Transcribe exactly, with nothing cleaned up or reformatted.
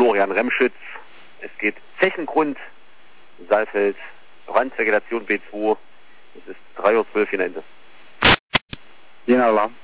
Florian Remschütz. Es geht Zechengrund, Saalfeld, Randvegetation B zwei. Es ist drei Uhr zwölf in Ende. Jena Alarm.